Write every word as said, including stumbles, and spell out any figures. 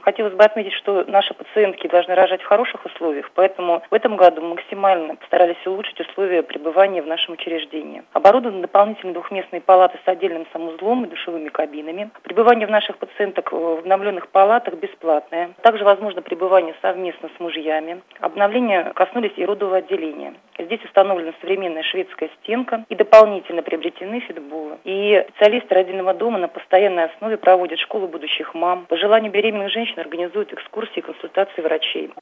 Хотелось бы отметить, что наши пациентки должны рожать в хороших условиях, поэтому в этом году мы максимально постарались улучшить условия пребывания в нашем учреждении. Оборудованы дополнительно двухместные палаты с отдельным санузлом и душевыми кабинами. Пребывание в наших пациенток в обновленных палатах бесплатное. Также возможно пребывание совместно с мужьями. Обновления коснулись и родового отделения. Здесь установлена современная шведская стенка и дополнительно приобретены фитболы. И специалисты родильного дома на постоянной основе проводят школу будущих мам. По желанию беременных женщин организуют экскурсии и консультации врачей.